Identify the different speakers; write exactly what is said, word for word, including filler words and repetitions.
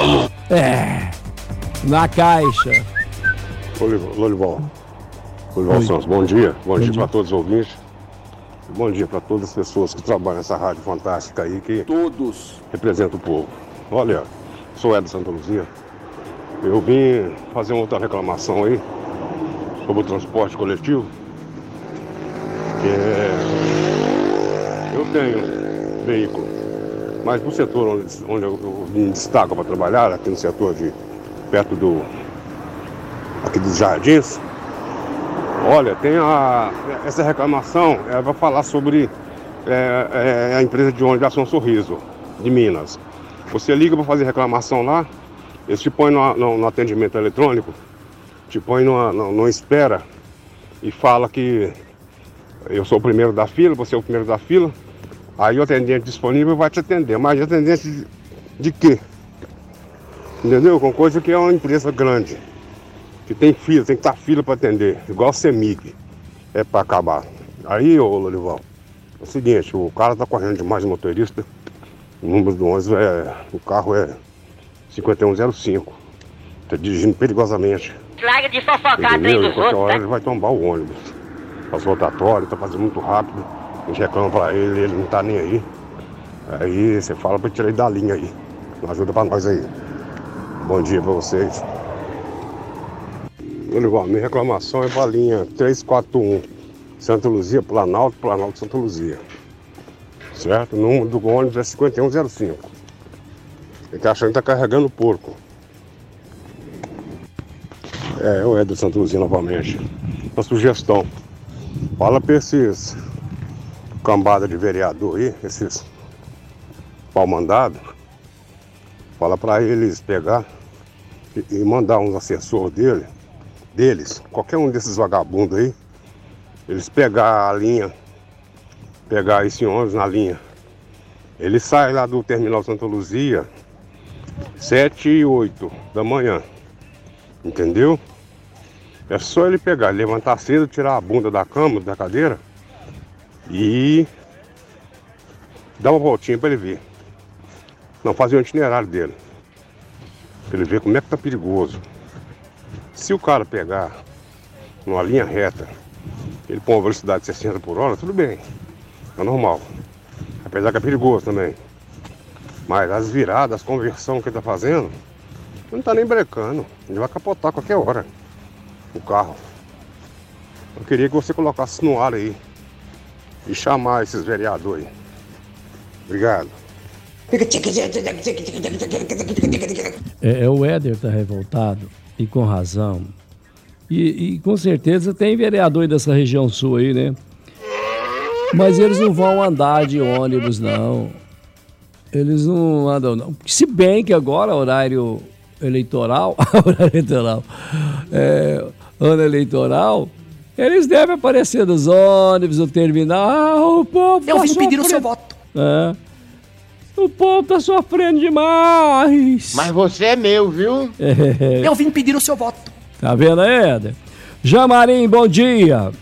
Speaker 1: Galo.
Speaker 2: É, na caixa.
Speaker 3: Lorival. Lorival Santos, bom dia. Bom, bom dia, dia. para todos os ouvintes. Bom dia para todas as pessoas que trabalham nessa rádio fantástica aí, que
Speaker 4: todos
Speaker 3: representam o povo. Olha, sou Edson Santa Luzia. Eu vim fazer uma outra reclamação aí sobre o transporte coletivo. Que é... Eu tenho veículo, mas no setor onde, onde eu me destaco para trabalhar, aqui no setor de perto do aqui dos Jardins, olha, tem a essa reclamação é para falar sobre é, é, a empresa de ônibus Ação Sorriso de Minas. Você liga para fazer reclamação lá, eles te põem no, no, no atendimento eletrônico, te põem numa, numa espera e fala que eu sou o primeiro da fila, você é o primeiro da fila, aí o atendente disponível vai te atender. Mas atendente de, de quê? Entendeu? Com coisa que é uma empresa grande, que tem fila, tem que estar fila para atender, igual a CEMIG, é para acabar. Aí, ô Lorival, é o seguinte, o cara tá correndo demais de motorista, o número do ônibus é, o carro é cinquenta e um zero cinco, tá dirigindo perigosamente.
Speaker 5: Larga de fofocar trem dos
Speaker 3: qualquer
Speaker 5: outros,
Speaker 3: hora
Speaker 5: tá?
Speaker 3: ele vai tombar o ônibus. As rotatórias, tá fazendo muito rápido, a gente reclama pra ele, ele não tá nem aí. Aí você fala pra tirar ele da linha aí. Ajuda pra nós aí. Bom dia pra vocês. Lorival, minha reclamação é pra linha três quatro um, Santa Luzia, Planalto, Planalto, Santa Luzia. Certo? O número do ônibus é cinquenta e um zero cinco. Ele tá achando que tá carregando porco. É, o Edson Santa Luzia novamente. Uma sugestão. Fala pra esses cambada de vereador aí, esses pau mandado. Fala pra eles pegar e, e mandar uns assessores dele, deles, qualquer um desses vagabundos aí, eles pegar a linha, pegar esse ônibus na linha. Ele sai lá do terminal Santa Luzia, sete e oito da manhã. Entendeu? É só ele pegar, levantar cedo, tirar a bunda da cama, da cadeira e dar uma voltinha para ele ver. Não, fazer o itinerário dele. Para ele ver como é que tá perigoso. Se o cara pegar numa linha reta, ele põe uma velocidade de sessenta por hora, tudo bem. É normal. Apesar que é perigoso também. Mas as viradas, as conversão que ele tá fazendo, não tá nem brecando. Ele vai capotar a qualquer hora o carro. Eu queria que você colocasse no ar aí e chamar esses vereadores aí. Obrigado.
Speaker 2: É, é o Éder tá revoltado e com razão. E, e com certeza tem vereador dessa região sul aí, né? Mas eles não vão andar de ônibus, não. Eles não andam, não. Se bem que agora, horário eleitoral, horário eleitoral, é, ano eleitoral, eles devem aparecer nos ônibus, no terminal. Ah, o povo
Speaker 6: Eu
Speaker 2: tá
Speaker 6: vim
Speaker 2: sofrendo.
Speaker 6: pedir o seu voto.
Speaker 2: É. O povo tá sofrendo demais.
Speaker 4: Mas você é meu, viu?
Speaker 2: É.
Speaker 6: Eu vim pedir o seu voto.
Speaker 2: Tá vendo aí, Éder? Jamarim, bom dia.